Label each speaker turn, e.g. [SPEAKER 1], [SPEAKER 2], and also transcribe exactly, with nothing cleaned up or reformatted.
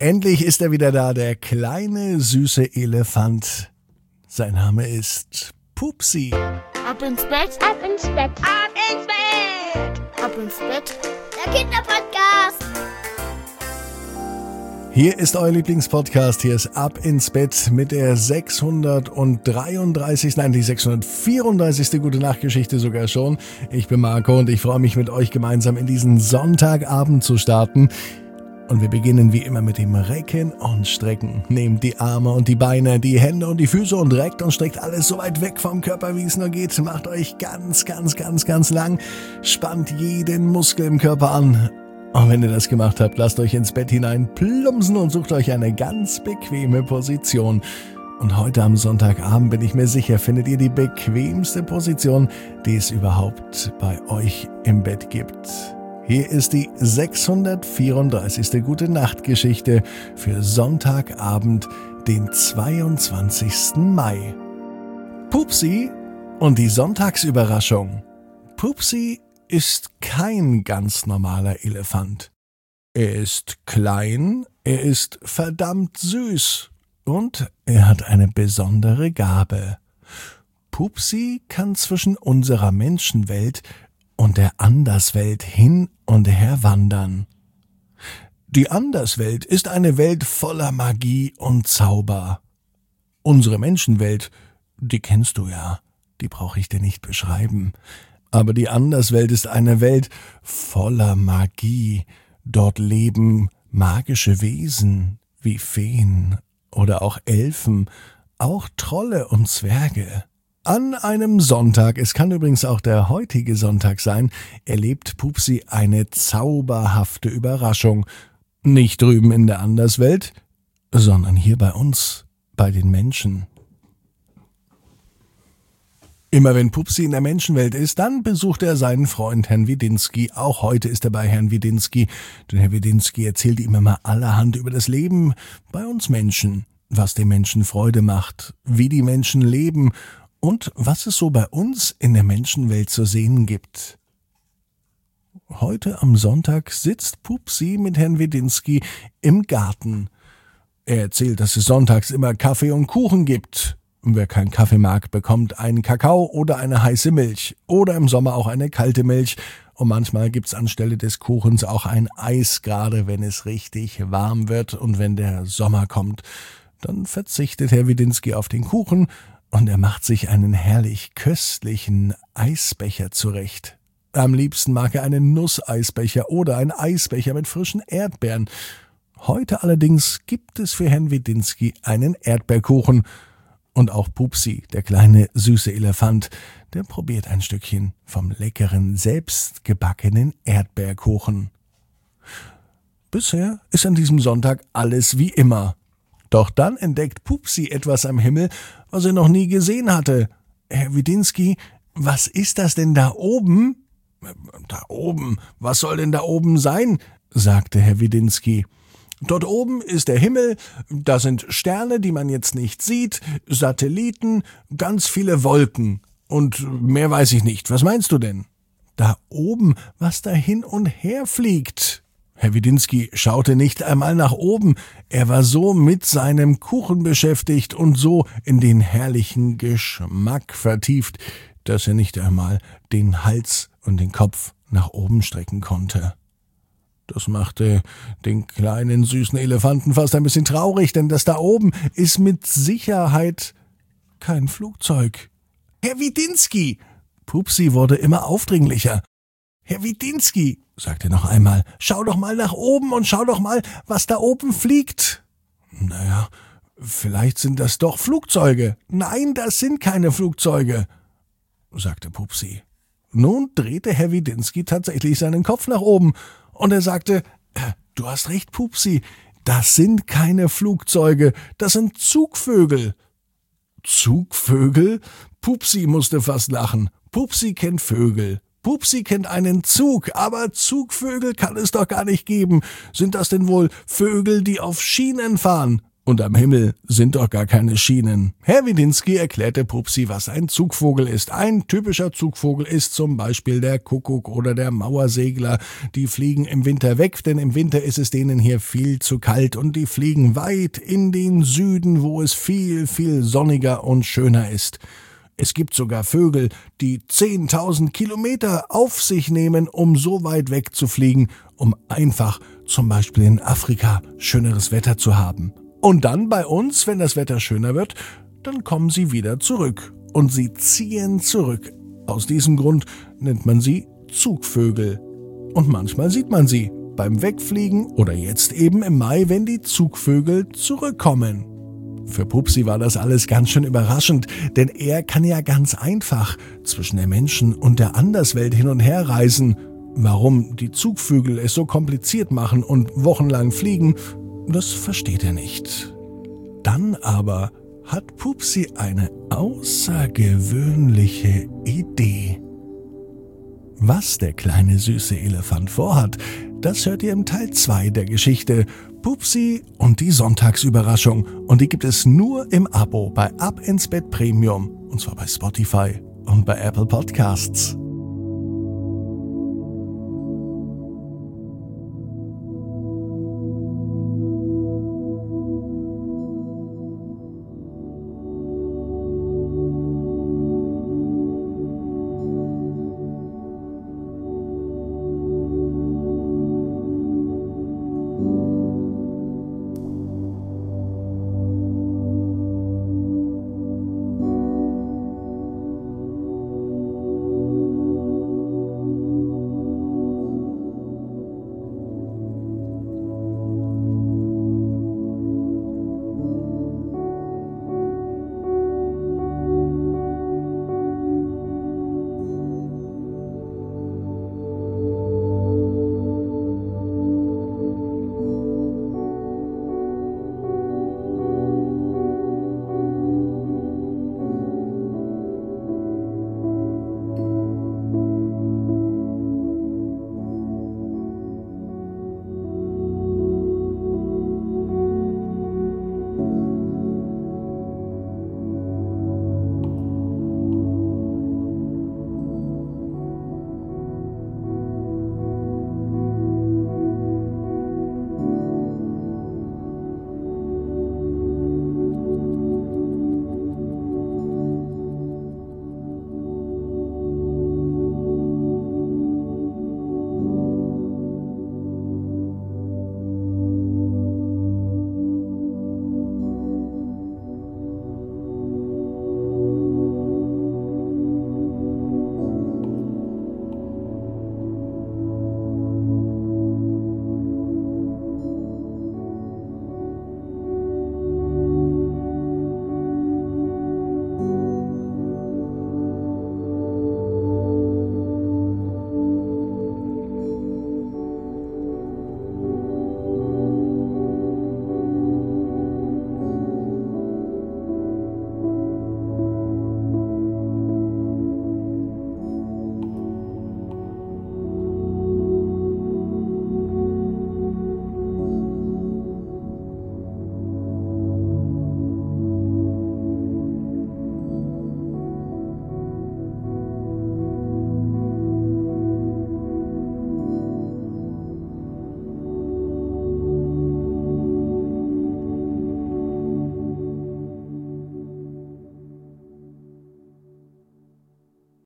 [SPEAKER 1] Endlich ist er wieder da, der kleine, süße Elefant. Sein Name ist Pupsi.
[SPEAKER 2] Ab ins Bett, ab ins Bett, ab ins Bett, ab ins Bett, der Kinderpodcast.
[SPEAKER 1] Hier ist euer Lieblingspodcast, hier ist Ab ins Bett mit der sechshundertdreiunddreißigsten, nein, die sechshundertvierunddreißigste Gute-Nacht-Geschichte sogar schon. Ich bin Marco und ich freue mich, mit euch gemeinsam in diesen Sonntagabend zu starten. Und wir beginnen wie immer mit dem Recken und Strecken. Nehmt die Arme und die Beine, die Hände und die Füße und reckt und streckt alles so weit weg vom Körper, wie es nur geht. Macht euch ganz, ganz, ganz, ganz lang. Spannt jeden Muskel im Körper an. Und wenn ihr das gemacht habt, lasst euch ins Bett hinein plumpsen und sucht euch eine ganz bequeme Position. Und heute am Sonntagabend, bin ich mir sicher, findet ihr die bequemste Position, die es überhaupt bei euch im Bett gibt. Hier ist die sechshundertvierunddreißigste Gute-Nacht-Geschichte für Sonntagabend, den zweiundzwanzigsten Mai. Pupsi und die Sonntagsüberraschung. Pupsi ist kein ganz normaler Elefant. Er ist klein, er ist verdammt süß und er hat eine besondere Gabe. Pupsi kann zwischen unserer Menschenwelt und der Anderswelt hin und her wandern. Die Anderswelt ist eine Welt voller Magie und Zauber. Unsere Menschenwelt, die kennst du ja, die brauche ich dir nicht beschreiben. Aber die Anderswelt ist eine Welt voller Magie. Dort leben magische Wesen wie Feen oder auch Elfen, auch Trolle und Zwerge. An einem Sonntag, es kann übrigens auch der heutige Sonntag sein, erlebt Pupsi eine zauberhafte Überraschung. Nicht drüben in der Anderswelt, sondern hier bei uns, bei den Menschen. Immer wenn Pupsi in der Menschenwelt ist, dann besucht er seinen Freund Herrn Widinski. Auch heute ist er bei Herrn Widinski, denn Herr Widinski erzählt ihm immer allerhand über das Leben bei uns Menschen, was den Menschen Freude macht, wie die Menschen leben und was es so bei uns in der Menschenwelt zu sehen gibt. Heute am Sonntag sitzt Pupsi mit Herrn Widinski im Garten. Er erzählt, dass es sonntags immer Kaffee und Kuchen gibt. Wer keinen Kaffee mag, bekommt einen Kakao oder eine heiße Milch oder im Sommer auch eine kalte Milch. Und manchmal gibt's anstelle des Kuchens auch ein Eis, gerade wenn es richtig warm wird und wenn der Sommer kommt. Dann verzichtet Herr Widinski auf den Kuchen und er macht sich einen herrlich köstlichen Eisbecher zurecht. Am liebsten mag er einen Nusseisbecher oder einen Eisbecher mit frischen Erdbeeren. Heute allerdings gibt es für Herrn Widinski einen Erdbeerkuchen. Und auch Pupsi, der kleine, süße Elefant, der probiert ein Stückchen vom leckeren, selbstgebackenen Erdbeerkuchen. Bisher ist an diesem Sonntag alles wie immer. Doch dann entdeckt Pupsi etwas am Himmel, was er noch nie gesehen hatte. Herr Widinski, was ist das denn da oben? Da oben? Was soll denn da oben sein? Sagte Herr Widinski. Dort oben ist der Himmel, da sind Sterne, die man jetzt nicht sieht, Satelliten, ganz viele Wolken. Und mehr weiß ich nicht. Was meinst du denn? Da oben, was da hin und her fliegt. Herr Widinski schaute nicht einmal nach oben. Er war so mit seinem Kuchen beschäftigt und so in den herrlichen Geschmack vertieft, dass er nicht einmal den Hals und den Kopf nach oben strecken konnte. Das machte den kleinen, süßen Elefanten fast ein bisschen traurig, denn das da oben ist mit Sicherheit kein Flugzeug. Herr Widinski! Pupsi wurde immer aufdringlicher. Herr Widinski, sagte er noch einmal, schau doch mal nach oben und schau doch mal, was da oben fliegt. Naja, vielleicht sind das doch Flugzeuge. Nein, das sind keine Flugzeuge, sagte Pupsi. Nun drehte Herr Widinski tatsächlich seinen Kopf nach oben, und er sagte, du hast recht, Pupsi, das sind keine Flugzeuge, das sind Zugvögel. Zugvögel? Pupsi musste fast lachen. Pupsi kennt Vögel. Pupsi kennt einen Zug, aber Zugvögel kann es doch gar nicht geben. Sind das denn wohl Vögel, die auf Schienen fahren? Und am Himmel sind doch gar keine Schienen. Herr Widinski erklärte Pupsi, was ein Zugvogel ist. Ein typischer Zugvogel ist zum Beispiel der Kuckuck oder der Mauersegler. Die fliegen im Winter weg, denn im Winter ist es denen hier viel zu kalt und die fliegen weit in den Süden, wo es viel, viel sonniger und schöner ist. Es gibt sogar Vögel, die zehntausend Kilometer auf sich nehmen, um so weit weg zu fliegen, um einfach zum Beispiel in Afrika schöneres Wetter zu haben. Und dann bei uns, wenn das Wetter schöner wird, dann kommen sie wieder zurück. Und sie ziehen zurück. Aus diesem Grund nennt man sie Zugvögel. Und manchmal sieht man sie beim Wegfliegen oder jetzt eben im Mai, wenn die Zugvögel zurückkommen. Für Pupsi war das alles ganz schön überraschend, denn er kann ja ganz einfach zwischen der Menschen- und der Anderswelt hin und her reisen. Warum die Zugvögel es so kompliziert machen und wochenlang fliegen, das versteht er nicht. Dann aber hat Pupsi eine außergewöhnliche Idee. Was der kleine süße Elefant vorhat, das hört ihr im Teil zwei der Geschichte Pupsi und die Sonntagsüberraschung. Und die gibt es nur im Abo bei Ab ins Bett Premium. Und zwar bei Spotify und bei Apple Podcasts.